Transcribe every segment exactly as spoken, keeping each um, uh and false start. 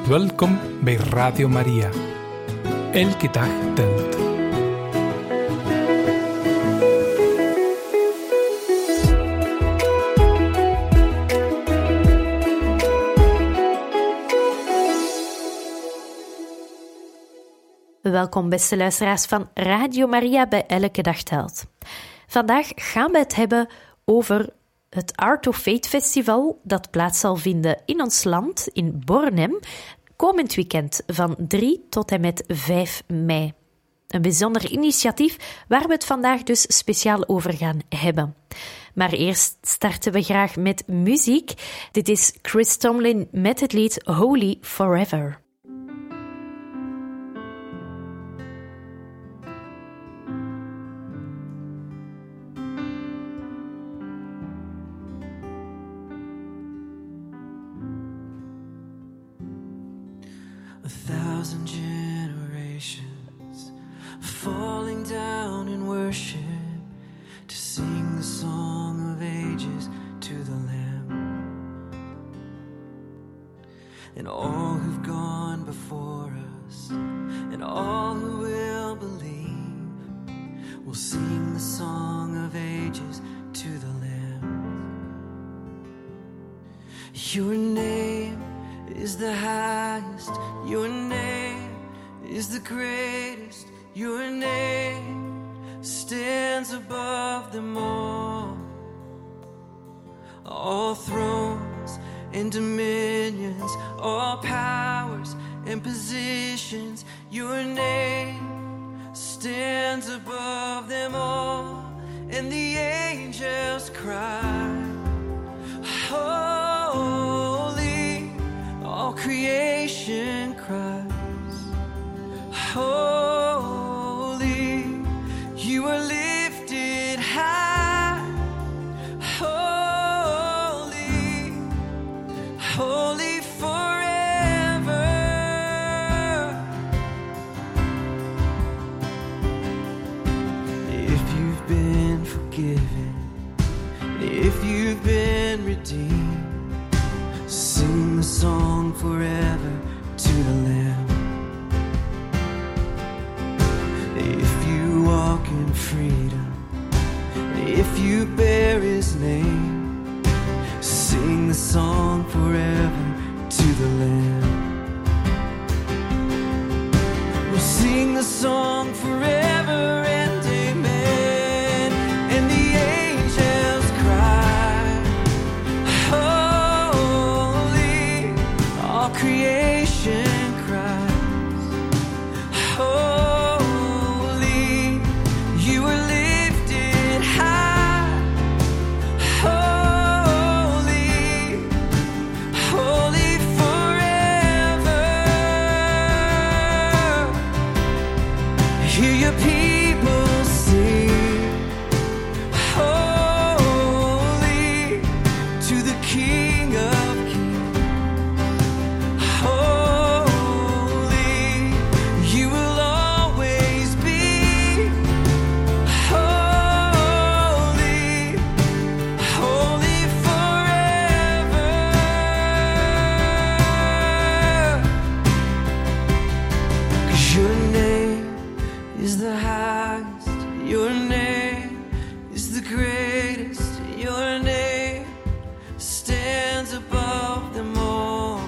Welkom bij Radio Maria. Elke dag telt. Welkom beste luisteraars van Radio Maria bij Elke Dag Telt. Vandaag gaan we het hebben over het Art of Faith Festival dat plaats zal vinden in ons land, in Bornem, komend weekend van drie tot en met vijf mei. Een bijzonder initiatief waar we het vandaag dus speciaal over gaan hebben. Maar eerst starten we graag met muziek. Dit is Chris Tomlin met het lied Holy Forever. A thousand generations falling down in worship to sing the song of ages to the Lamb. And all who've gone before us and all who will believe will sing the song of ages to the Lamb. Your name is the highest, your name is the greatest, your name stands above them all. All thrones and dominions, all powers and positions, your name stands above them all. And the angels cry, holy, all creation cries, holy, you are lifted high, holy, holy forever. If you've been forgiven, if you've been redeemed, sing the song forever to the Lamb. If you walk in freedom, if you bear His name, sing the song forever to the Lamb. We'll sing the song forever and amen. And the angels cry, holy, all creation cries, holy, you are lifted high, holy, holy forever. Hear your people sing, holy, to the King of Kings. Holy, you will always be holy, holy forever. Cause your name is the highest, your name is the greatest, your name stands above them all.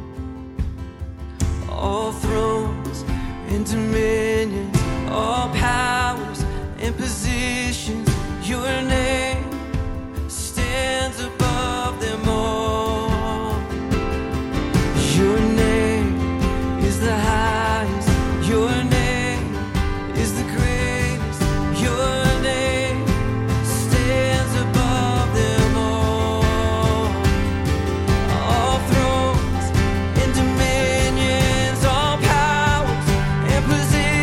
All thrones and dominions, all powers and positions, your name stands above them all. Your name is the highest, your name is the greatest, your name stands above them all. All thrones and dominions, all powers and positions,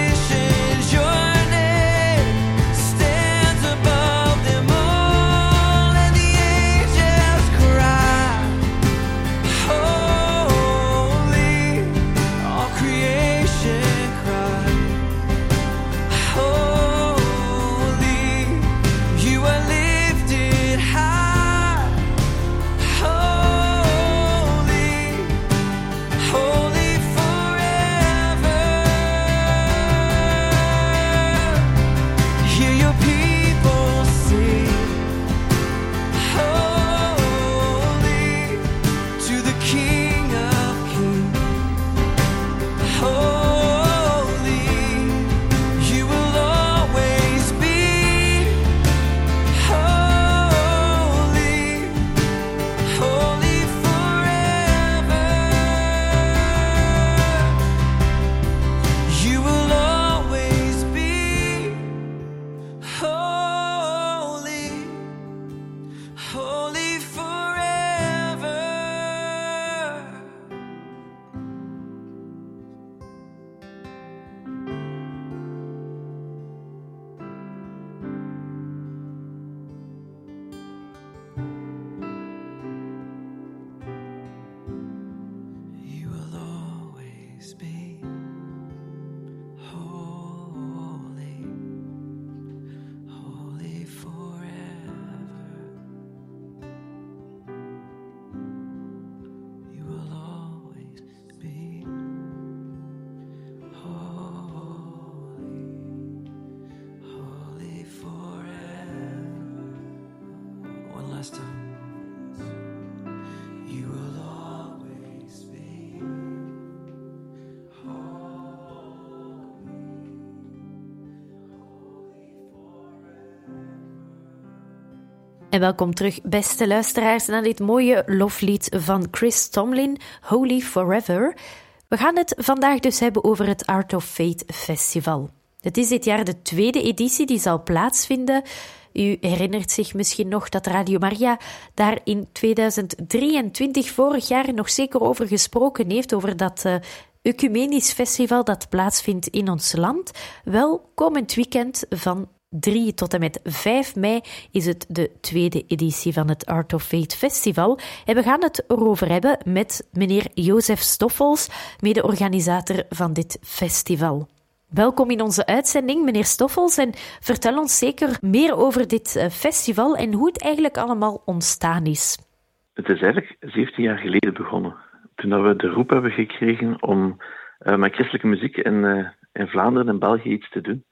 En welkom terug, beste luisteraars, naar dit mooie loflied van Chris Tomlin, Holy Forever. We gaan het vandaag dus hebben over het Art of Faith Festival. Het is dit jaar de tweede editie die zal plaatsvinden. U herinnert zich misschien nog dat Radio Maria daar in tweeduizend drieëntwintig, vorig jaar, nog zeker over gesproken heeft, over dat uh, ecumenisch festival dat plaatsvindt in ons land. Wel, komend weekend van drie tot en met vijf mei is het de tweede editie van het Art of Faith Festival. En we gaan het erover hebben met meneer Jozef Stoffels, mede-organisator van dit festival. Welkom in onze uitzending, meneer Stoffels, en vertel ons zeker meer over dit festival en hoe het eigenlijk allemaal ontstaan is. Het is eigenlijk zeventien jaar geleden begonnen, toen we de roep hebben gekregen om uh, met christelijke muziek in, uh, in Vlaanderen en België iets te doen.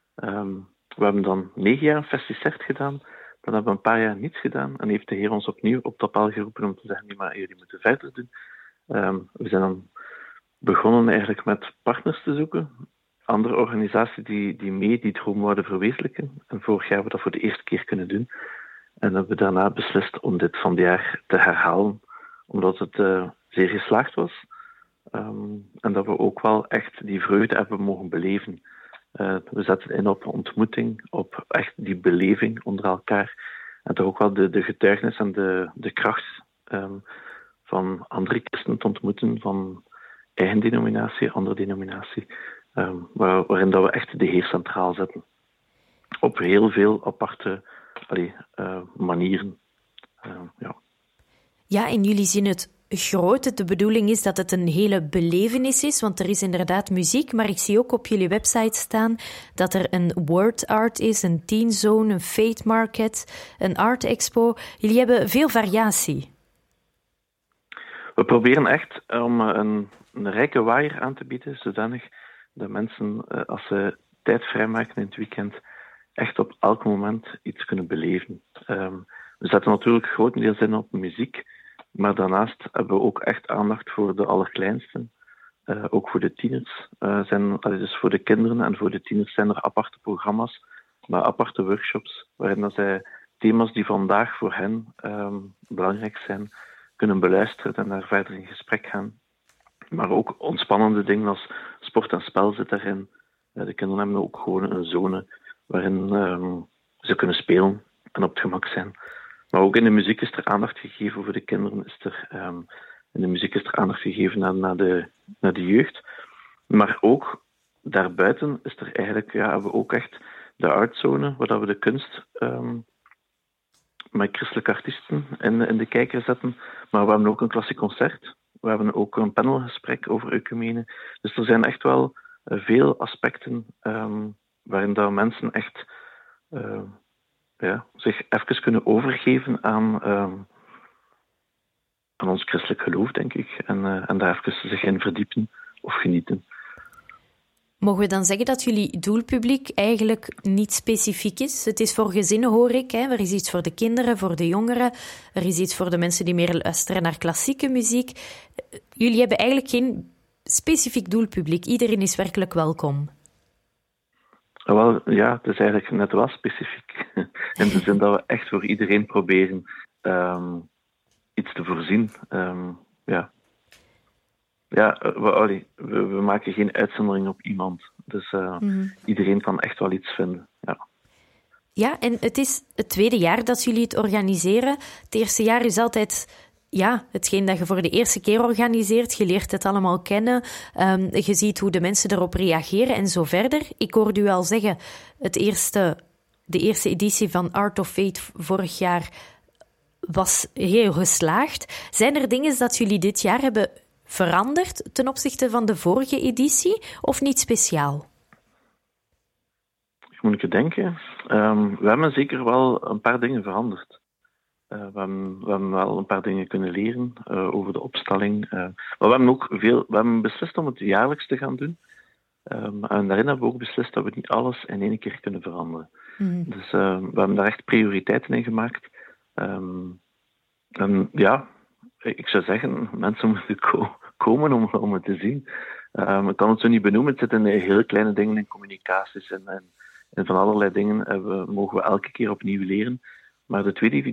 Um, we hebben dan negen jaar een festicert gedaan, dan hebben we een paar jaar niets gedaan en heeft de Heer ons opnieuw op de appel geroepen om te zeggen, nee, maar jullie moeten verder doen. Um, we zijn dan begonnen eigenlijk met partners te zoeken, andere organisaties die, die mee die droom wouden verwezenlijken. En vorig jaar hebben we dat voor de eerste keer kunnen doen. En hebben we daarna beslist om dit van dit jaar te herhalen, omdat het uh, zeer geslaagd was. Um, en dat we ook wel echt die vreugde hebben mogen beleven. Uh, we zetten in op ontmoeting, op echt die beleving onder elkaar. En toch ook wel de, de getuigenis en de, de kracht um, van andere christenen te ontmoeten, van eigen denominatie, andere denominatie. Um, waar, waarin dat we echt de Heer centraal zetten. Op heel veel aparte allee, uh, manieren. Uh, ja. ja, en jullie zien het groot. De bedoeling is dat het een hele belevenis is, want er is inderdaad muziek, maar ik zie ook op jullie website staan dat er een word art is, een teen zone, een faith market, een art expo. Jullie hebben veel variatie. We proberen echt om een, een rijke waaier aan te bieden, zodanig dat mensen, als ze tijd vrijmaken in het weekend, echt op elk moment iets kunnen beleven. Um, we zetten natuurlijk grotendeels in op muziek, maar daarnaast hebben we ook echt aandacht voor de allerkleinsten, uh, ook voor de tieners. Uh, zijn, dus voor de kinderen en voor de tieners zijn er aparte programma's, maar aparte workshops, waarin dat zij thema's die vandaag voor hen um, belangrijk zijn, kunnen beluisteren en daar verder in gesprek gaan. Maar ook ontspannende dingen als sport en spel zit daarin. De kinderen hebben ook gewoon een zone waarin um, ze kunnen spelen en op het gemak zijn. Maar ook in de muziek is er aandacht gegeven voor de kinderen. Is er, um, in de muziek is er aandacht gegeven naar, naar, de, naar de jeugd. Maar ook daarbuiten is er eigenlijk, ja, hebben we ook echt de artzone, waar we de kunst um, met christelijke artiesten in, in de kijker zetten. Maar we hebben ook een klassiek concert. We hebben ook een panelgesprek over ecumene. Dus er zijn echt wel uh, veel aspecten um, waarin dat mensen echt uh, ja, zich even kunnen overgeven aan, um, aan ons christelijk geloof, denk ik. En, uh, en daar even zich in verdiepen of genieten. Mogen we dan zeggen dat jullie doelpubliek eigenlijk niet specifiek is? Het is voor gezinnen, hoor ik. Hè? Er is iets voor de kinderen, voor de jongeren. Er is iets voor de mensen die meer luisteren naar klassieke muziek. Jullie hebben eigenlijk geen specifiek doelpubliek. Iedereen is werkelijk welkom. Wel, ja, het is eigenlijk net wel specifiek. In de zin dat we echt voor iedereen proberen um, iets te voorzien. Um, ja. Ja, we, we, we maken geen uitzondering op iemand. Dus uh, mm. iedereen kan echt wel iets vinden. Ja. ja, en het is het tweede jaar dat jullie het organiseren. Het eerste jaar is altijd ja, hetgeen dat je voor de eerste keer organiseert. Je leert het allemaal kennen. Um, je ziet hoe de mensen erop reageren en zo verder. Ik hoorde u al zeggen, het eerste, de eerste editie van Art of Faith vorig jaar was heel geslaagd. Zijn er dingen dat jullie dit jaar hebben veranderd ten opzichte van de vorige editie, of niet speciaal? Ik moet even denken. Um, we hebben zeker wel een paar dingen veranderd. Uh, we, hebben, we hebben wel een paar dingen kunnen leren uh, over de opstelling. Uh, maar we hebben ook veel, we hebben beslist om het jaarlijks te gaan doen. Um, en daarin hebben we ook beslist dat we niet alles in één keer kunnen veranderen. Mm. Dus uh, we hebben daar echt prioriteiten in gemaakt. Um, en ja, ik zou zeggen, mensen moeten ko- komen om, om het te zien. Um, ik kan het zo niet benoemen. Het zit in hele kleine dingen, in communicaties en, en, en van allerlei dingen. Uh, we, mogen we elke keer opnieuw leren. Maar de tweede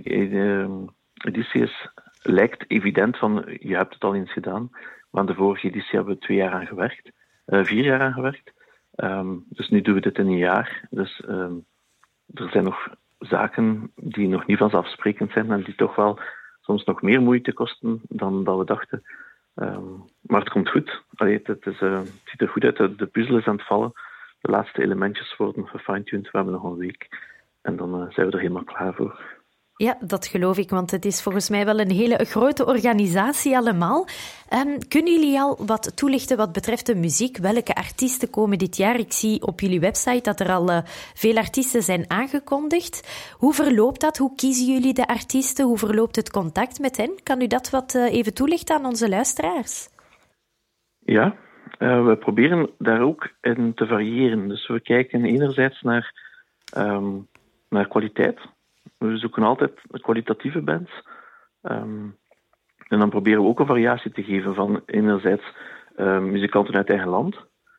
editie is, lijkt evident van, je hebt het al eens gedaan. Maar aan de vorige editie hebben we twee jaar aan gewerkt. Uh, vier jaar aan gewerkt. Um, dus nu doen we dit in een jaar. Dus um, er zijn nog zaken die nog niet vanzelfsprekend zijn en die toch wel soms nog meer moeite kosten dan dat we dachten. Um, maar het komt goed. Allee, het, is, uh, het ziet er goed uit. De, de puzzel is aan het vallen. De laatste elementjes worden gefine-tuned. We hebben nog een week. En dan uh, zijn we er helemaal klaar voor. Ja, dat geloof ik, want het is volgens mij wel een hele grote organisatie allemaal. Um, kunnen jullie al wat toelichten wat betreft de muziek? Welke artiesten komen dit jaar? Ik zie op jullie website dat er al uh, veel artiesten zijn aangekondigd. Hoe verloopt dat? Hoe kiezen jullie de artiesten? Hoe verloopt het contact met hen? Kan u dat wat uh, even toelichten aan onze luisteraars? Ja, uh, we proberen daar ook in te variëren. Dus we kijken enerzijds naar, um, naar kwaliteit. We zoeken altijd kwalitatieve bands. Um, en dan proberen we ook een variatie te geven van enerzijds uh, muzikanten uit eigen land.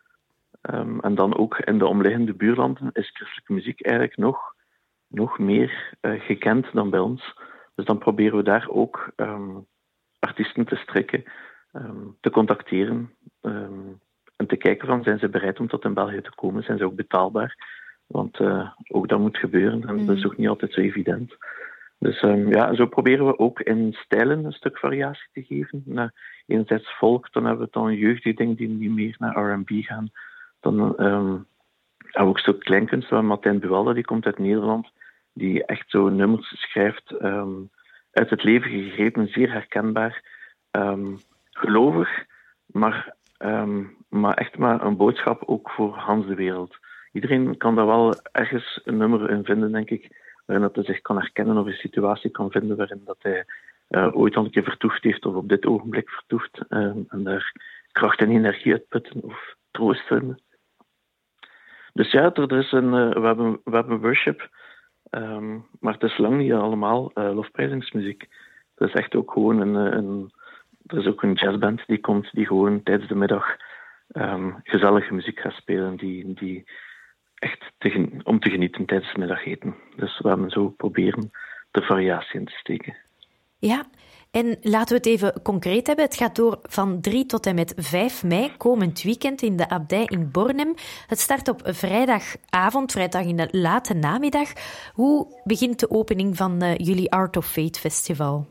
Um, en dan ook in de omliggende buurlanden is christelijke muziek eigenlijk nog, nog meer uh, gekend dan bij ons. Dus dan proberen we daar ook um, artiesten te strikken, um, te contacteren. Um, en te kijken van, zijn ze bereid om tot in België te komen? Zijn ze ook betaalbaar? Want uh, ook dat moet gebeuren en mm. dat is ook niet altijd zo evident. Dus um, ja, zo proberen we ook in stijlen een stuk variatie te geven. Naar enerzijds folk, dan hebben we dan jeugdige dingen die niet meer naar R en B gaan. Dan um, hebben we ook een stuk kleinkunst, waar Martijn Buwalda, die komt uit Nederland, die echt zo nummers schrijft, um, uit het leven gegrepen, zeer herkenbaar, um, gelovig, maar, um, maar echt maar een boodschap ook voor Hans de wereld. Iedereen kan daar wel ergens een nummer in vinden, denk ik, waarin dat hij zich kan herkennen of een situatie kan vinden waarin dat hij uh, ooit al een keer vertoefd heeft of op dit ogenblik vertoeft uh, en daar kracht en energie uitputten of troost vinden. Dus ja, er is een, uh, we, hebben, we hebben worship, um, maar het is lang niet allemaal uh, lofprijzingsmuziek. Het is echt ook gewoon een, een... Er is ook een jazzband die komt, die gewoon tijdens de middag um, gezellige muziek gaat spelen, die... die echt te, om te genieten tijdens het middageten. Dus we hebben zo proberen de variatie in te steken. Ja, en laten we het even concreet hebben. Het gaat door van drie tot en met vijf mei, komend weekend in de Abdij in Bornem. Het start op vrijdagavond, vrijdag in de late namiddag. Hoe begint de opening van uh, jullie Art of Faith Festival?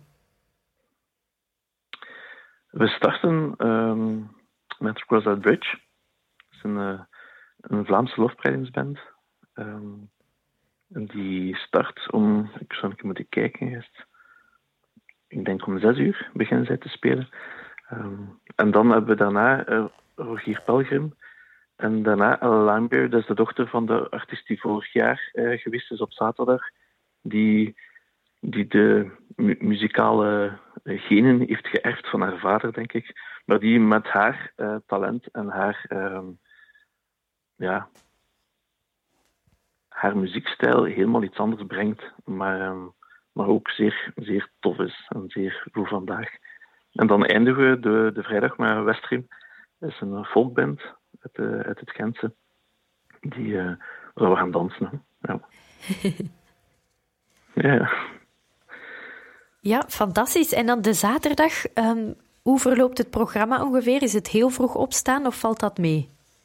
We starten um, met Cross That Bridge. Dat is een... Uh, Een Vlaamse lofprijzingsband. Um, en die start om, ik zou even moeten kijken eerst. Ik denk om zes uur beginnen zij te spelen. Um, en dan hebben we daarna uh, Rogier Pelgrim. En daarna Ella Limebeer, dat is de dochter van de artiest die vorig jaar uh, geweest is op zaterdag. Die, die de mu- muzikale genen heeft geërfd van haar vader, denk ik. Maar die met haar uh, talent en haar... Um, ja, haar muziekstijl helemaal iets anders brengt, maar, um, maar ook zeer, zeer tof is en zeer voor vandaag. En dan eindigen we de, de vrijdag met Westrim. Dat is een folkband uit, uh, uit het Gentse, die uh, waar we gaan dansen. Ja. ja. Ja, fantastisch. En dan de zaterdag, um, hoe verloopt het programma ongeveer? Is het heel vroeg opstaan of valt dat mee?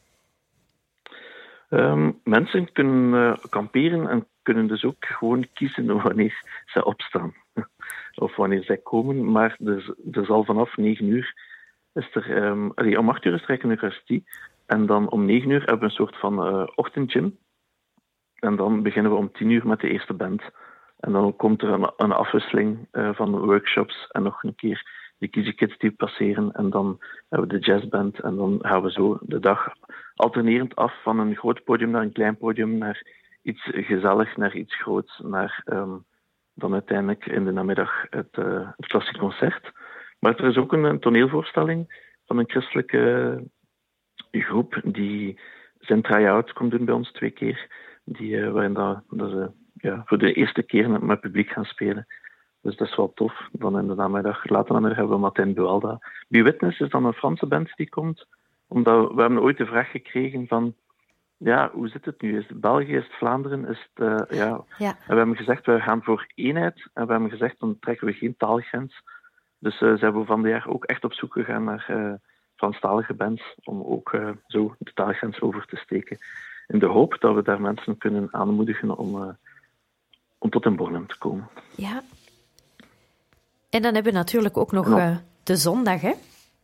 Um, mensen kunnen uh, kamperen en kunnen dus ook gewoon kiezen wanneer ze opstaan. of wanneer zij komen. Maar er, er zal vanaf negen uur... Is er, um, allee, om acht uur is er een Eucharistie. En dan om negen uur hebben we een soort van uh, ochtendgym. En dan beginnen we om tien uur met de eerste band. En dan komt er een, een afwisseling uh, van workshops en nog een keer de kiezenkids die passeren. En dan hebben we de jazzband. En dan gaan we zo de dag alternerend af van een groot podium naar een klein podium, naar iets gezellig, naar iets groots, naar um, dan uiteindelijk in de namiddag het, uh, het klassiek concert. Maar er is ook een, een toneelvoorstelling van een christelijke groep die zijn try-out komt doen bij ons twee keer. Die, uh, waarin dat, dat ze ja, voor de eerste keer met het publiek gaan spelen. Dus dat is wel tof. Dan in de namiddag, later namiddag hebben we Martijn Buwalda. Be Witness is dan een Franse band die komt. Omdat we hebben ooit de vraag gekregen van ja, hoe zit het nu? Is het België, is het Vlaanderen? Is het, uh, ja. Ja. En we hebben gezegd, we gaan voor eenheid. En we hebben gezegd, dan trekken we geen taalgrens. Dus uh, zijn we van dit jaar ook echt op zoek gegaan naar uh, Franstalige bands, om ook uh, zo de taalgrens over te steken. In de hoop dat we daar mensen kunnen aanmoedigen om, uh, om tot in Bornem te komen. Ja. En dan hebben we natuurlijk ook nog uh, de zondag, hè?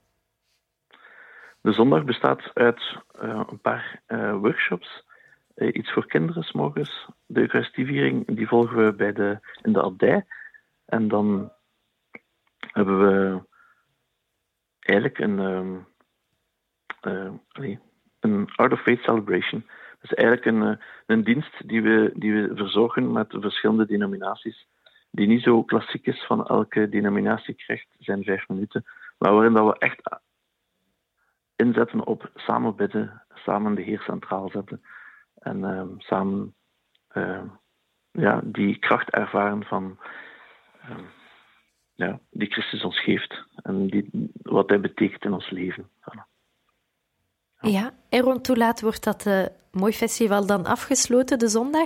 De zondag bestaat uit uh, een paar uh, workshops. Uh, iets voor kinderen 's morgens. De Eucharistieviering die volgen we bij de, in de abdij. En dan hebben we eigenlijk een, um, uh, allee, een Art of Faith Celebration. Dat is eigenlijk een, uh, een dienst die we, die we verzorgen met verschillende denominaties. Die niet zo klassiek is, van elke denominatie krijgt zijn vijf minuten. Maar waarin dat we echt inzetten op samen bidden, samen de Heer centraal zetten. En uh, samen uh, ja, die kracht ervaren van uh, ja, die Christus ons geeft. En die, wat hij betekent in ons leven. Voilà. Ja. ja, en rond hoe laat wordt dat uh, mooi festival dan afgesloten, de zondag?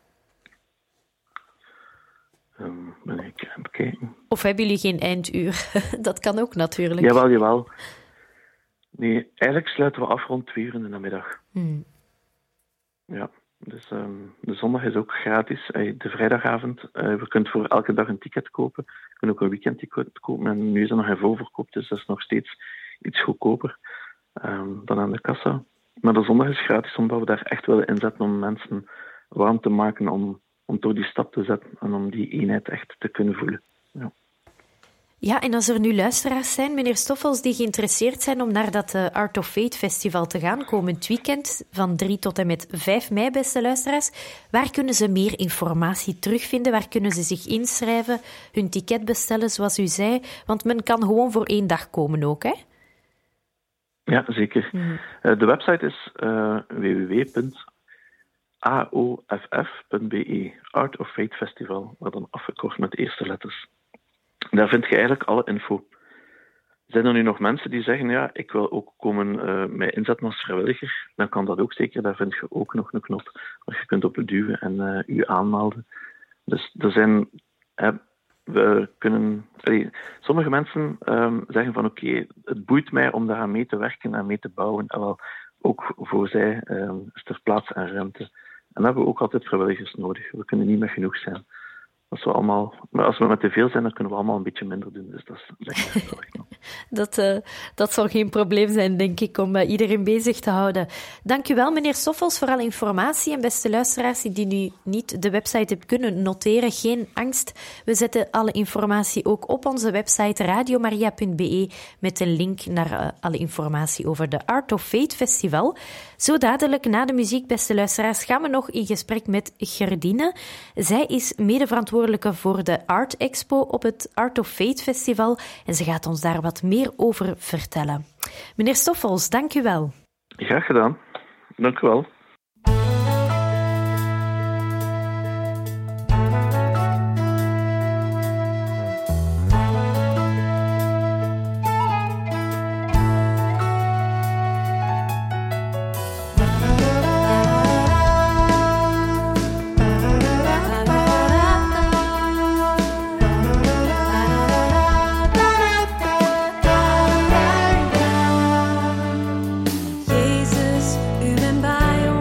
Um, ben ik aan het kijken. Of hebben jullie geen einduur? Dat kan ook natuurlijk. Jawel, jawel. Nee, eigenlijk sluiten we af rond twee uur in de namiddag. Hmm. Ja, dus um, de zondag is ook gratis. Uh, de vrijdagavond, uh, we kunnen voor elke dag een ticket kopen. We kunnen ook een weekendticket kopen. En nu is er nog een voorverkoop, dus dat is nog steeds iets goedkoper um, dan aan de kassa. Maar de zondag is gratis, omdat we daar echt willen inzetten om mensen warm te maken, om, om door die stap te zetten en om die eenheid echt te kunnen voelen. Ja. Ja, en als er nu luisteraars zijn, meneer Stoffels, die geïnteresseerd zijn om naar dat uh, Art of Faith festival te gaan, komend weekend van drie tot en met vijf mei, beste luisteraars, waar kunnen ze meer informatie terugvinden? Waar kunnen ze zich inschrijven, hun ticket bestellen, zoals u zei? Want men kan gewoon voor één dag komen ook, hè? Ja, zeker. Mm. Uh, de website is uh, w w w punt a o f f punt b e, Art of Faith Festival, maar dan afgekort met de eerste letters. Daar vind je eigenlijk alle info. Zijn er nu nog mensen die zeggen, ja, ik wil ook komen uh, mij inzetten als vrijwilliger, dan kan dat ook zeker. Daar vind je ook nog een knop waar je kunt op duwen en uh, je aanmelden. Dus er zijn... Uh, we kunnen... Allee, sommige mensen um, zeggen van, oké, okay, het boeit mij om daaraan mee te werken en mee te bouwen. En wel, ook voor zij um, is er plaats en ruimte. En dan hebben we ook altijd vrijwilligers nodig. We kunnen niet met genoeg zijn. Als we, allemaal, maar als we met te veel zijn, dan kunnen we allemaal een beetje minder doen. Dus dat is lekker. dat, uh, dat zal geen probleem zijn, denk ik, om uh, iedereen bezig te houden. Dank u wel, meneer Stoffels, voor alle informatie. En beste luisteraars die nu niet de website hebben kunnen noteren, geen angst. We zetten alle informatie ook op onze website radiomaria punt b e met een link naar uh, alle informatie over de Art of Faith Festival. Zo dadelijk, na de muziek, beste luisteraars, gaan we nog in gesprek met Gerdine. Zij is medeverantwoordelijke voor de Art Expo op het Art of Faith Festival en ze gaat ons daar wat meer over vertellen. Meneer Stoffels, dank u wel. Graag gedaan. Dank u wel. Jezus, u bent bij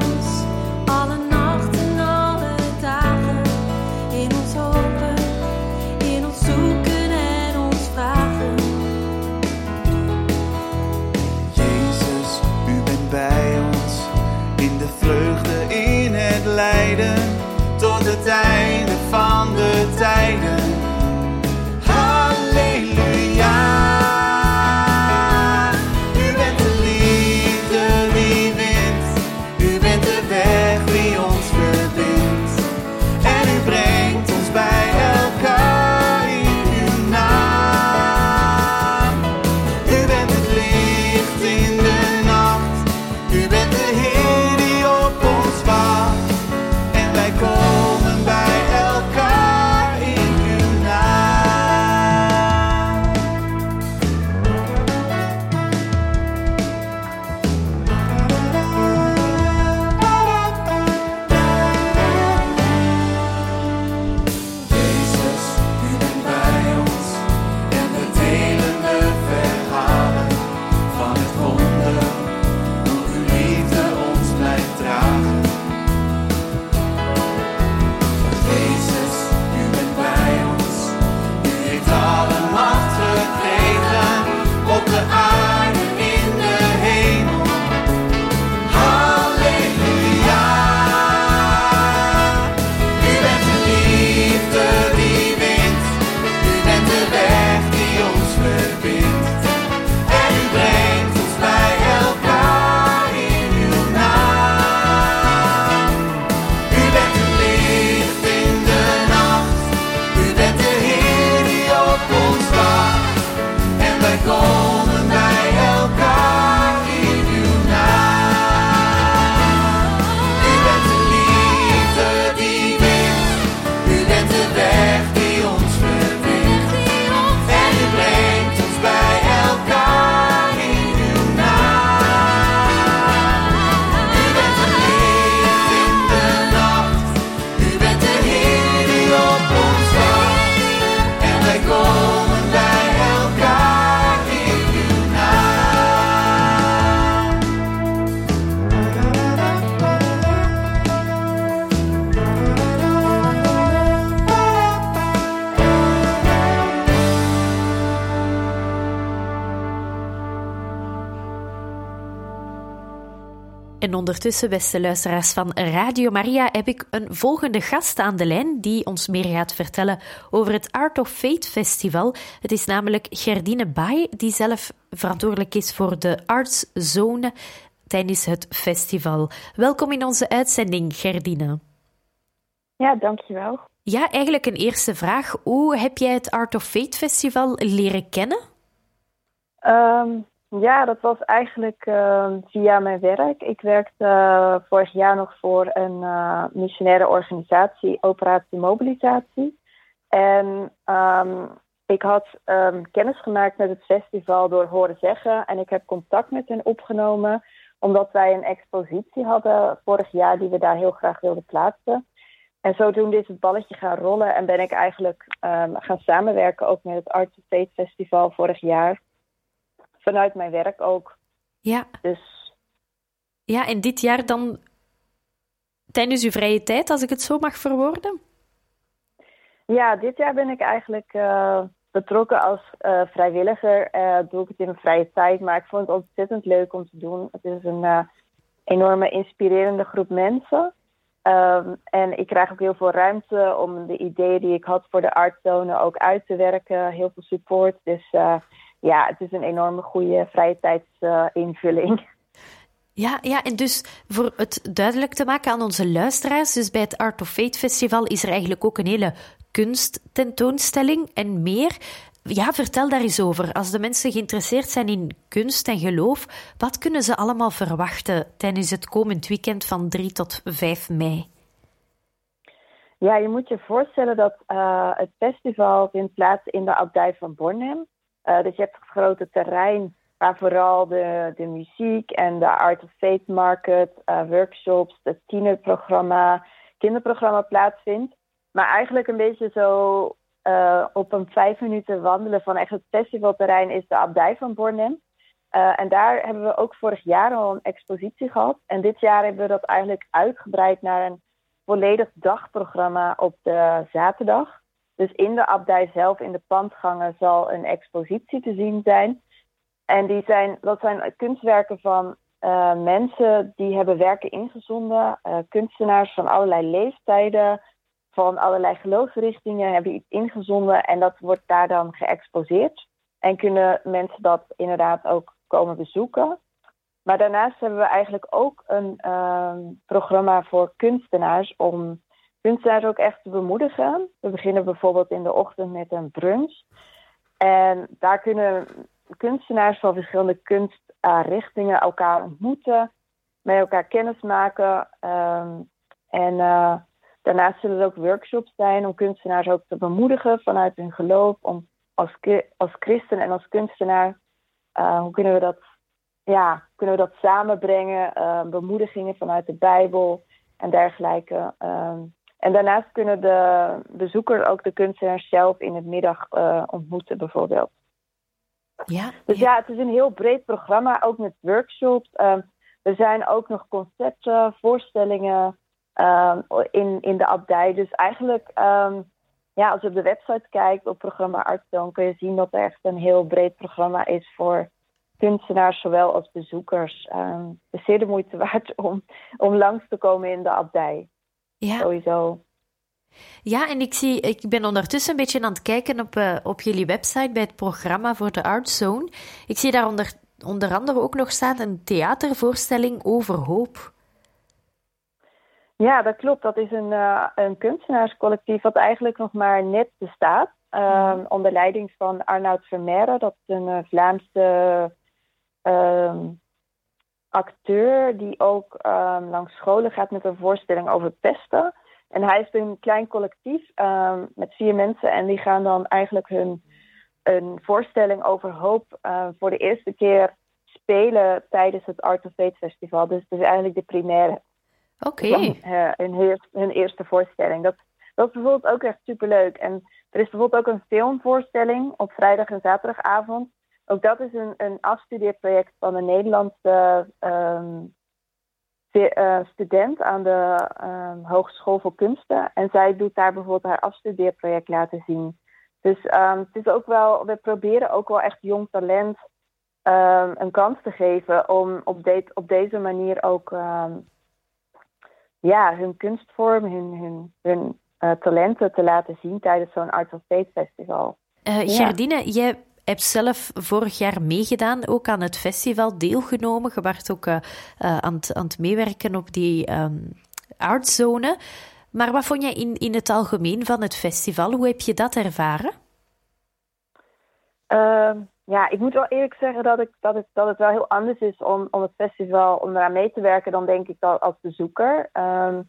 En ondertussen, beste luisteraars van Radio Maria, heb ik een volgende gast aan de lijn die ons meer gaat vertellen over het Art of Faith Festival. Het is namelijk Gerdine Baai, die zelf verantwoordelijk is voor de Arts Zone tijdens het festival. Welkom in onze uitzending, Gerdine. Ja, dankjewel. Ja, eigenlijk een eerste vraag. Hoe heb jij het Art of Faith Festival leren kennen? Um, ja, dat was eigenlijk uh, via mijn werk. Ik werkte uh, vorig jaar nog voor een uh, missionaire organisatie, Operatie Mobilisatie. En um, ik had um, kennis gemaakt met het festival door horen zeggen. En ik heb contact met hen opgenomen, omdat wij een expositie hadden vorig jaar die we daar heel graag wilden plaatsen. En zodoende is het balletje gaan rollen en ben ik eigenlijk um, gaan samenwerken ook met het Art of Faith Festival vorig jaar. Vanuit mijn werk ook. Ja. Dus... ja, en dit jaar dan tijdens uw vrije tijd, als ik het zo mag verwoorden? Ja, dit jaar ben ik eigenlijk uh, betrokken als uh, vrijwilliger. Uh, doe ik het in mijn vrije tijd, maar ik vond het ontzettend leuk om te doen. Het is een uh, enorme inspirerende groep mensen. Um, en ik krijg ook heel veel ruimte om de ideeën die ik had voor de artzone ook uit te werken. Heel veel support. Dus uh, ja, het is een enorme goede vrije tijdsinvulling. Uh, ja, ja, en dus voor het duidelijk te maken aan onze luisteraars, dus bij het Art of Faith Festival is er eigenlijk ook een hele kunsttentoonstelling en meer. Ja, vertel daar eens over. Als de mensen geïnteresseerd zijn in kunst en geloof, wat kunnen ze allemaal verwachten tijdens het komend weekend van drie tot vijf mei? Ja, je moet je voorstellen dat uh, het festival vindt plaats in de abdij van Bornem. Uh, dus je hebt het grote terrein waar vooral de, de muziek en de Art of Faith Market, uh, workshops, het tienerprogramma, kinderprogramma plaatsvindt. Maar eigenlijk een beetje zo... Uh, op een vijf minuten wandelen van echt het festivalterrein is de abdij van Bornem. Uh, en daar hebben we ook vorig jaar al een expositie gehad. En dit jaar hebben we dat eigenlijk uitgebreid naar een volledig dagprogramma op de zaterdag. Dus in de abdij zelf, in de pandgangen, zal een expositie te zien zijn. En die zijn, dat zijn kunstwerken van uh, mensen die hebben werken ingezonden. Uh, kunstenaars van allerlei leeftijden, van allerlei geloofsrichtingen hebben iets ingezonden en dat wordt daar dan geëxposeerd. En kunnen mensen dat inderdaad ook komen bezoeken. Maar daarnaast hebben we eigenlijk ook een uh, programma voor kunstenaars om kunstenaars ook echt te bemoedigen. We beginnen bijvoorbeeld in de ochtend met een brunch. En daar kunnen kunstenaars van verschillende kunstrichtingen elkaar ontmoeten, met elkaar kennis maken. Um, en uh, daarnaast zullen er ook workshops zijn om kunstenaars ook te bemoedigen vanuit hun geloof. Om als, als christen en als kunstenaar, uh, hoe kunnen we dat, ja, kunnen we dat samenbrengen? Uh, bemoedigingen vanuit de Bijbel en dergelijke. Um, en daarnaast kunnen de bezoekers ook de kunstenaars zelf in het middag uh, ontmoeten bijvoorbeeld. Ja, dus ja. ja, het is een heel breed programma, ook met workshops. Um, er zijn ook nog concepten, voorstellingen um, in, in de abdij. Dus eigenlijk, um, ja, als je op de website kijkt, op programma Artzone, kun je zien dat er echt een heel breed programma is voor kunstenaars, zowel als bezoekers. Um, het is zeer de moeite waard om, om langs te komen in de abdij. Ja. Sowieso. Ja, en ik zie, ik ben ondertussen een beetje aan het kijken op, uh, op jullie website bij het programma voor de Artzone. Ik zie daar onder, onder andere ook nog staan een theatervoorstelling over hoop. Ja, dat klopt. Dat is een, uh, een kunstenaarscollectief wat eigenlijk nog maar net bestaat. Uh, mm. Onder leiding van Arnoud Vermeire. Dat is een uh, Vlaamse uh, acteur die ook uh, langs scholen gaat met een voorstelling over pesten. En hij is een klein collectief um, met vier mensen. En die gaan dan eigenlijk hun een voorstelling over hoop uh, voor de eerste keer spelen tijdens het Art of Faith Festival. Dus het is eigenlijk de première. Oké. Okay. Uh, hun, heer, hun eerste voorstelling. Dat, dat is bijvoorbeeld ook echt superleuk. En er is bijvoorbeeld ook een filmvoorstelling op vrijdag en zaterdagavond. Ook dat is een, een afstudeerproject van een Nederlandse Um, Uh, student aan de uh, Hogeschool voor Kunsten. En zij doet daar bijvoorbeeld haar afstudeerproject laten zien. Dus um, het is ook wel, we proberen ook wel echt jong talent um, een kans te geven om op, de, op deze manier ook um, ja, hun kunstvorm, hun, hun, hun uh, talenten te laten zien tijdens zo'n Art of Faith festival. Uh, ja. Gerdine, jij hebt zelf vorig jaar meegedaan, ook aan het festival deelgenomen. Je was ook uh, uh, aan, het, aan het meewerken op die um, artzone. Maar wat vond jij in, in het algemeen van het festival? Hoe heb je dat ervaren? Uh, ja, ik moet wel eerlijk zeggen dat, ik, dat, ik, dat het wel heel anders is om, om het festival, om eraan mee te werken dan denk ik dat als bezoeker. Um,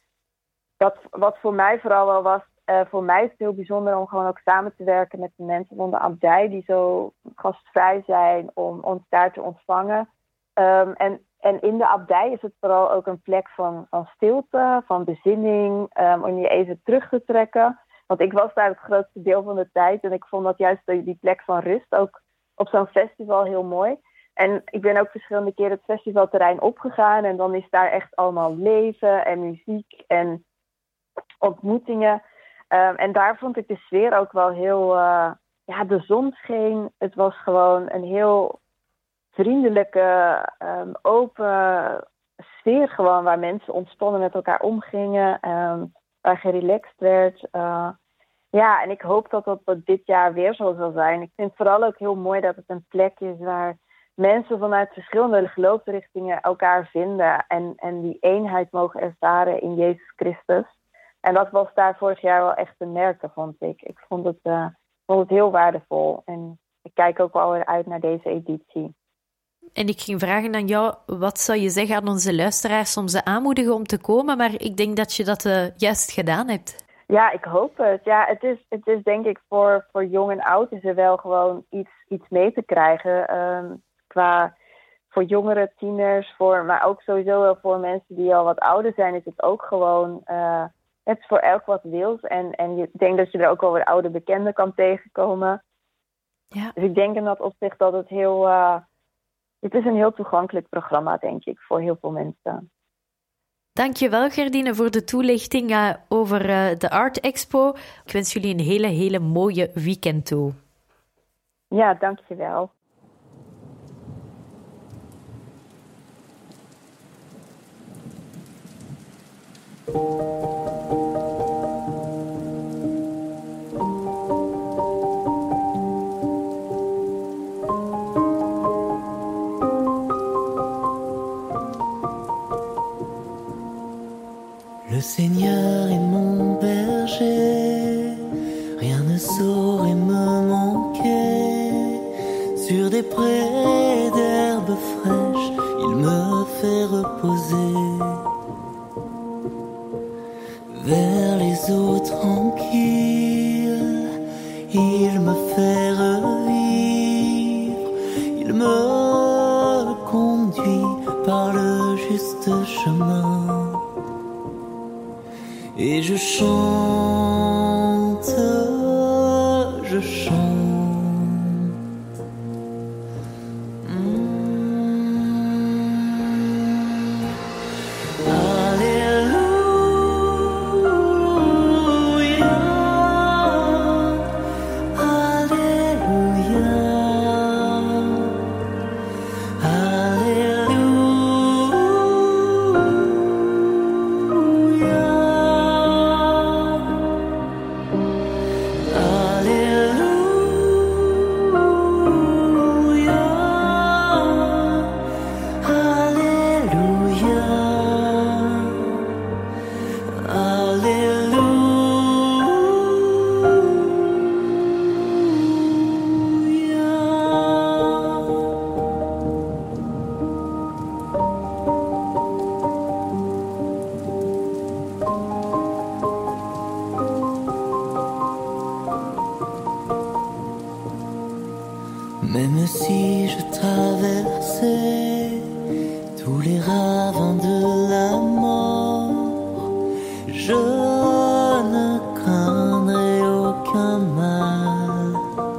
dat, wat voor mij vooral wel was, uh, voor mij is het heel bijzonder om gewoon ook samen te werken met de mensen van de abdij die zo gastvrij zijn om ons daar te ontvangen. Um, en, en in de abdij is het vooral ook een plek van, van stilte, van bezinning, um, om je even terug te trekken. Want ik was daar het grootste deel van de tijd en ik vond dat juist die plek van rust ook op zo'n festival heel mooi. En ik ben ook verschillende keren het festivalterrein opgegaan en dan is daar echt allemaal leven en muziek en ontmoetingen. Um, en daar vond ik de sfeer ook wel heel... Uh, ja, de zon scheen. Het was gewoon een heel vriendelijke, um, open sfeer gewoon waar mensen ontspannen met elkaar omgingen. Um, waar gerelaxed werd. Uh, ja, en ik hoop dat dat dit jaar weer zo zal zijn. Ik vind het vooral ook heel mooi dat het een plek is waar mensen vanuit verschillende geloofsrichtingen elkaar vinden en, en die eenheid mogen ervaren in Jezus Christus. En dat was daar vorig jaar wel echt te merken, vond ik. Ik vond het, uh, vond het heel waardevol en ik kijk ook wel weer uit naar deze editie. En ik ging vragen aan jou, wat zou je zeggen aan onze luisteraars om ze aanmoedigen om te komen? Maar ik denk dat je dat uh, juist gedaan hebt. Ja, ik hoop het. Ja, het is, het is denk ik voor, voor jong en oud is er wel gewoon iets, iets mee te krijgen. Um, qua voor jongere tieners, voor, maar ook sowieso wel voor mensen die al wat ouder zijn, is het ook gewoon... Uh, het is voor elk wat wils. En, en ik denk dat je er ook wel weer oude bekenden kan tegenkomen. Ja. Dus ik denk in dat opzicht dat het heel... Uh, het is een heel toegankelijk programma, denk ik, voor heel veel mensen. Dankjewel, Gerdine, voor de toelichting uh, over uh, de Art Expo. Ik wens jullie een hele, hele mooie weekend toe. Ja, dankjewel. Le Seigneur est mon berger, rien ne saurait me manquer. Sur des prés d'herbes fraîches, il me fait reposer. Vers les eaux tranquilles, il me fait revivre. Il me conduit par le juste chemin. Et je chante, je chante. Même si je traversais tous les ravins de la mort, je ne craindrai aucun mal,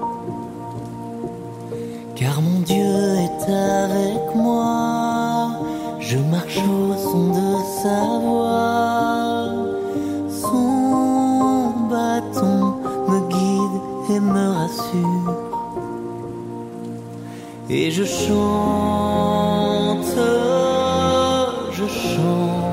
car mon Dieu est avec moi. Je marche au son de sa voix, son bâton me guide et me rassure. et je chante, je chante.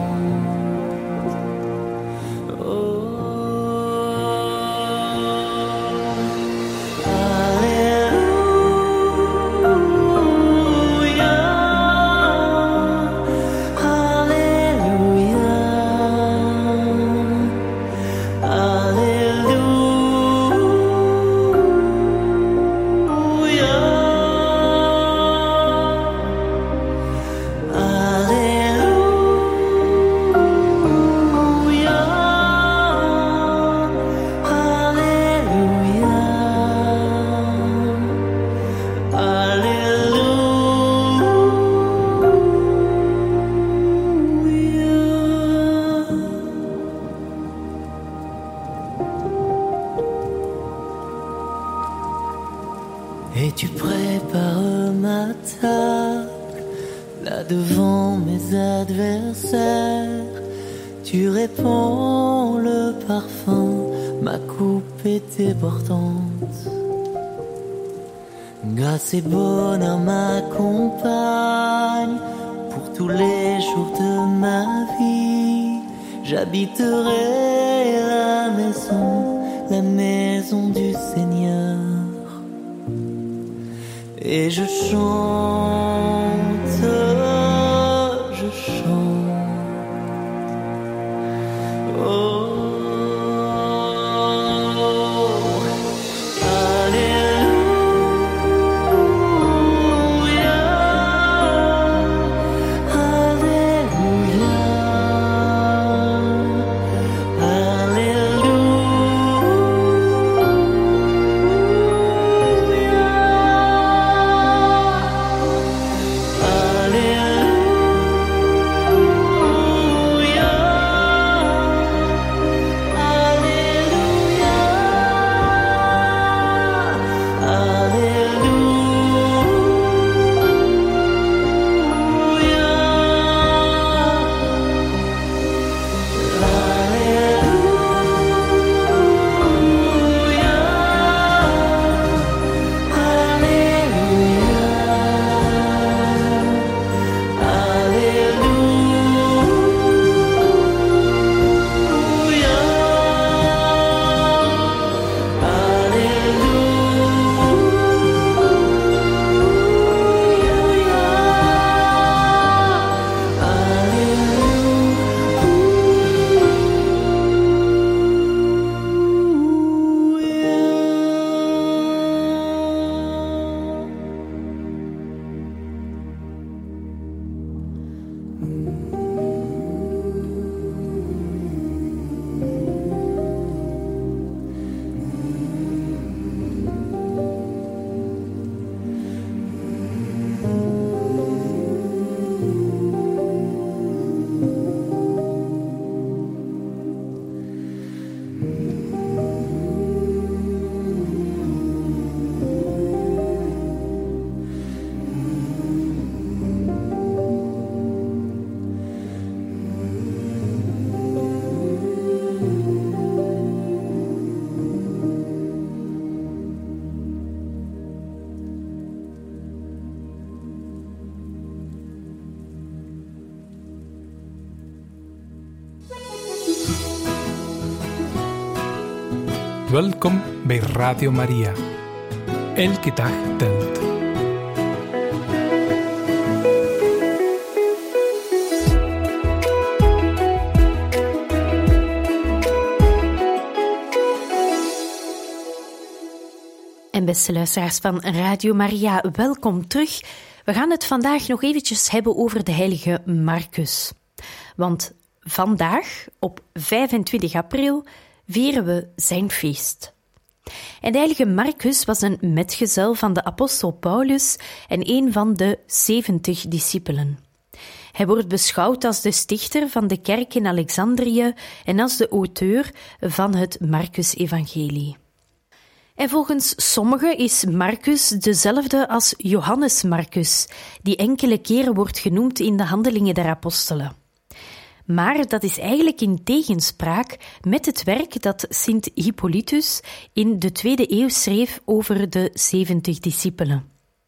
Et tu prépares ma table, là devant mes adversaires. Tu répands le parfum, ma coupe est débordante. Grâce et bonheur m'accompagnent pour tous les jours de ma vie. J'habiterai la maison, la maison du Seigneur. Et je chante, je chante. Oh. Welkom bij Radio Maria. Elke dag telt. En beste luisteraars van Radio Maria, welkom terug. We gaan het vandaag nog eventjes hebben over de heilige Marcus. Want vandaag, op vijfentwintig april, vieren we zijn feest. En de heilige Marcus was een metgezel van de apostel Paulus en een van de zeventig discipelen. Hij wordt beschouwd als de stichter van de kerk in Alexandrië en als de auteur van het Marcus-evangelie. En volgens sommigen is Marcus dezelfde als Johannes Marcus, die enkele keren wordt genoemd in de Handelingen der Apostelen. Maar dat is eigenlijk in tegenspraak met het werk dat Sint Hippolytus in de tweede eeuw schreef over de zeventig discipelen.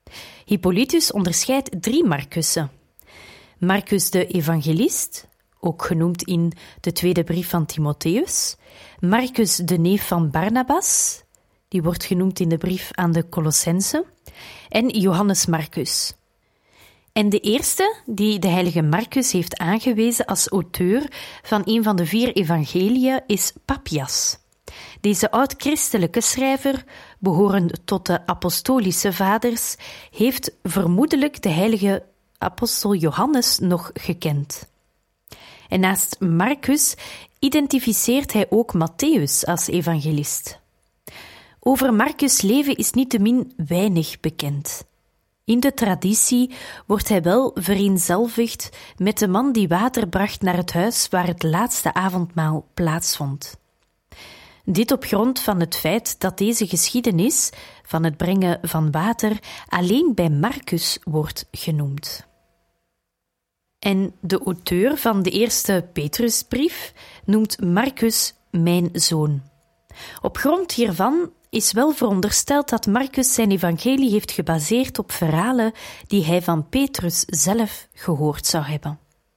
Hippolytus onderscheidt drie Marcussen. Marcus de evangelist, ook genoemd in de tweede brief van Timotheus. Marcus de neef van Barnabas, die wordt genoemd in de brief aan de Colossenzen. En Johannes Marcus. En de eerste die de heilige Marcus heeft aangewezen als auteur van een van de vier evangeliën is Papias. Deze oud-christelijke schrijver, behorend tot de apostolische vaders, heeft vermoedelijk de heilige apostel Johannes nog gekend. En naast Marcus identificeert hij ook Mattheüs als evangelist. Over Marcus' leven is niettemin weinig bekend. In de traditie wordt hij wel vereenzelvigd met de man die water bracht naar het huis waar het laatste avondmaal plaatsvond. Dit op grond van het feit dat deze geschiedenis van het brengen van water alleen bij Marcus wordt genoemd. En de auteur van de eerste Petrusbrief noemt Marcus mijn zoon. Op grond hiervan is wel verondersteld dat Marcus zijn evangelie heeft gebaseerd op verhalen die hij van Petrus zelf gehoord zou hebben.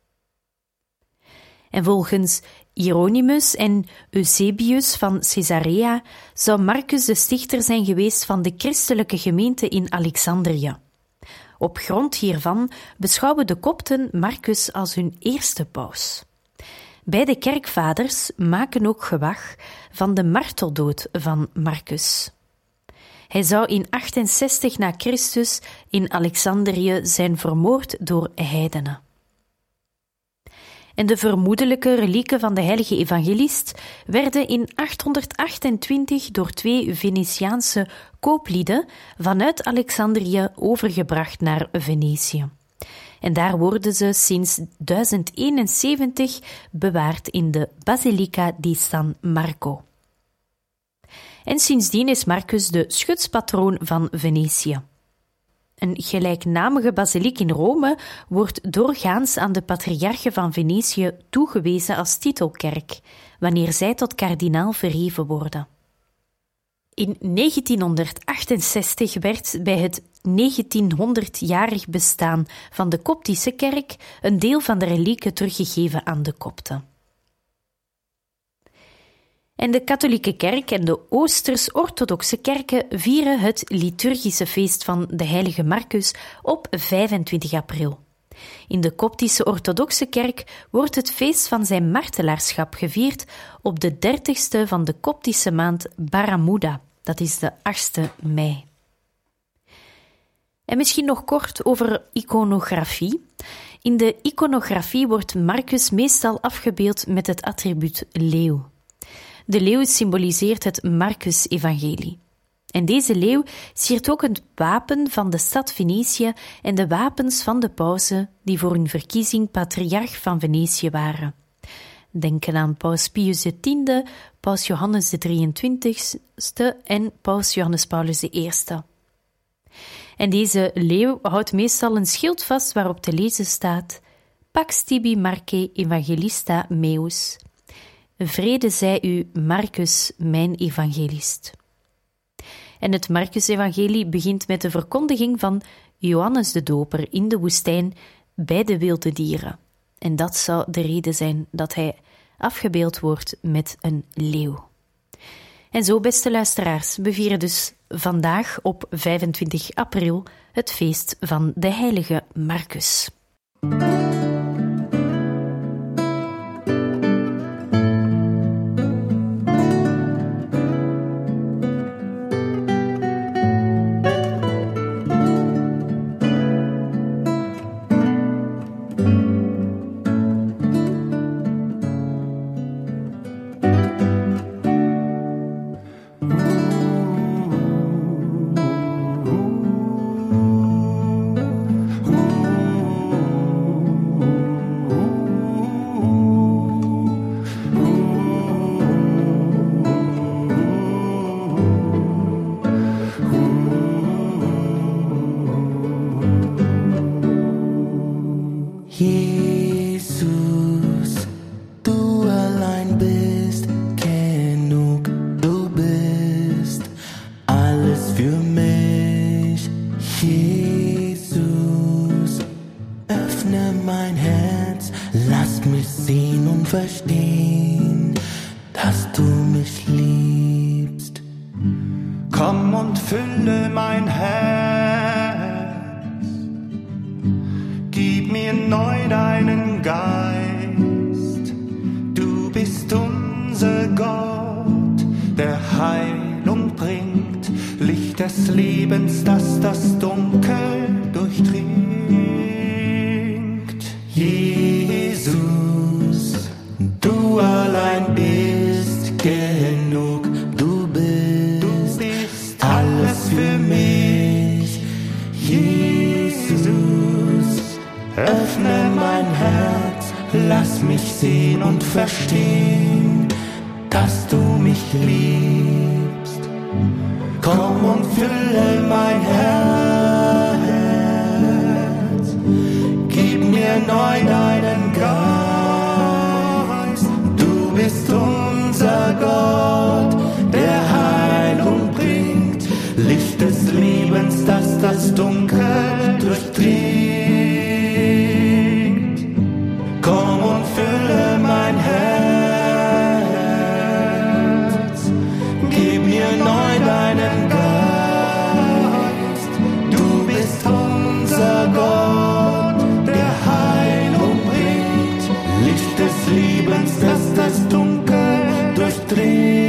En volgens Hieronymus en Eusebius van Caesarea zou Marcus de stichter zijn geweest van de christelijke gemeente in Alexandrië. Op grond hiervan beschouwen de Kopten Marcus als hun eerste paus. Beide kerkvaders maken ook gewag van de marteldood van Marcus. Hij zou in achtenzestig na Christus in Alexandrië zijn vermoord door heidenen. En de vermoedelijke relieken van de heilige evangelist werden in achthonderdachtentwintig door twee Venetiaanse kooplieden vanuit Alexandrië overgebracht naar Venetië. En daar worden ze sinds duizend eenenzeventig bewaard in de Basilica di San Marco. En sindsdien is Marcus de schutspatroon van Venetië. Een gelijknamige basiliek in Rome wordt doorgaans aan de patriarchen van Venetië toegewezen als titelkerk, wanneer zij tot kardinaal verheven worden. In negentienhonderdachtenzestig werd bij het negentienhonderdjarig bestaan van de Koptische kerk een deel van de relieken teruggegeven aan de Kopten. En de katholieke kerk en de Oosters-orthodoxe kerken vieren het liturgische feest van de heilige Marcus op vijfentwintig april. In de Koptische orthodoxe kerk wordt het feest van zijn martelaarschap gevierd op de dertigste van de Koptische maand Baramuda, dat is de achtste mei. En misschien nog kort over iconografie. In de iconografie wordt Marcus meestal afgebeeld met het attribuut leeuw. De leeuw symboliseert het Marcus-evangelie. En deze leeuw siert ook het wapen van de stad Venetië en de wapens van de pausen die voor hun verkiezing patriarch van Venetië waren. Denken aan paus Pius de tiende, paus Johannes de drieëntwintigste en paus Johannes Paulus de eerste. En deze leeuw houdt meestal een schild vast waarop te lezen staat: Pax tibi Marce evangelista meus. Vrede zij u, Marcus, mijn evangelist. En het Marcus-evangelie begint met de verkondiging van Johannes de Doper in de woestijn bij de wilde dieren. En dat zou de reden zijn dat hij afgebeeld wordt met een leeuw. En zo, beste luisteraars, we vieren dus vandaag op vijfentwintig april het feest van de heilige Marcus. Jesus, du allein bist genug, du bist alles für mich. Jesus. lass mich sehen und verstehen, dass du mich liebst. Komm und fülle mein Herz, gib mir neu deinen Geist. Du bist unser Gott, der Heilung bringt, Licht des Lebens, das das Dunkel durchdringt. Jesus, du allein bist genug, du bist, du bist alles für mich. Jesus, öffne mein Herz, lass mich sehen und verstehen, dass du mich liebst. Komm und fülle mein Herz, gib mir neu deinen Geist. Du bist unser Gott, der Heilung bringt, Licht des Lebens, das das Dunkel durchdringt. Komm und fülle mein Herz, gib mir neu deinen Geist. Du bist unser Gott, der Heilung bringt, Licht des Lebens, das das Dunkel durchdringt.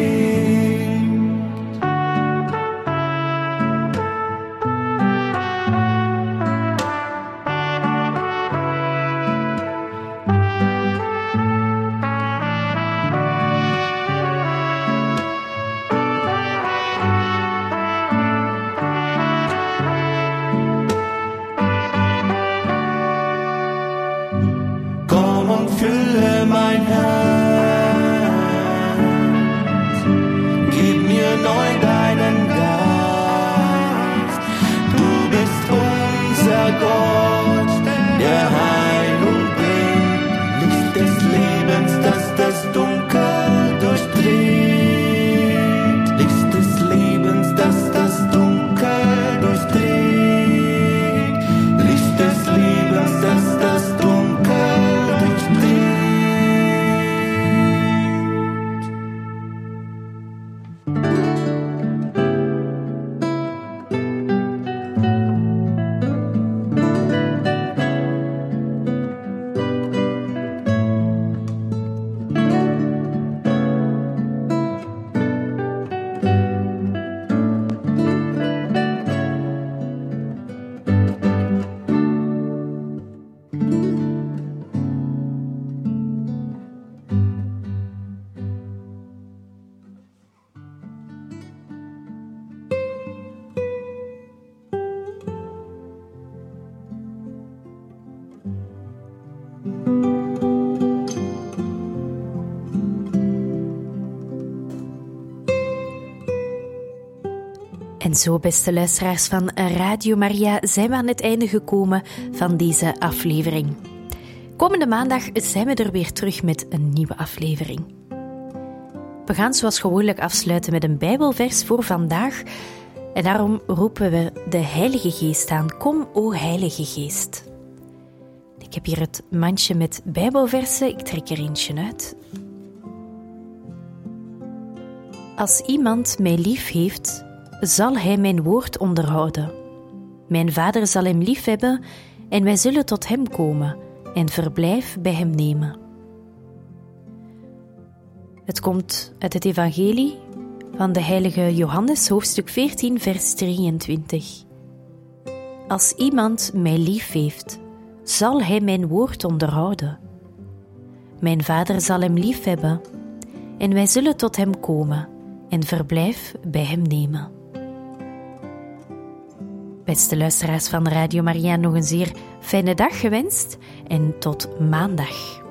Komm und fülle mein Herz, gib mir neu deinen Geist. Du bist unser Gott, der Heilung bringt, Licht des Lebens, das das Dunkel durchdringt. Licht des Lebens, das das Dunkel durchdringt. Licht des Lebens, das das Dunkel durchdringt. En zo, beste luisteraars van Radio Maria, zijn we aan het einde gekomen van deze aflevering. Komende maandag zijn we er weer terug met een nieuwe aflevering. We gaan zoals gewoonlijk afsluiten met een Bijbelvers voor vandaag. En daarom roepen we de Heilige Geest aan. Kom, o Heilige Geest. Ik heb hier het mandje met Bijbelversen. Ik trek er eentje uit. Als iemand mij lief heeft, zal hij mijn woord onderhouden. Mijn Vader zal hem liefhebben en wij zullen tot hem komen en verblijf bij hem nemen. Het komt uit het evangelie van de heilige Johannes, hoofdstuk veertien, vers drieëntwintig. Als iemand mij lief heeft, zal hij mijn woord onderhouden. Mijn Vader zal hem liefhebben en wij zullen tot hem komen en verblijf bij hem nemen. Beste luisteraars van Radio Maria, nog een zeer fijne dag gewenst en tot maandag.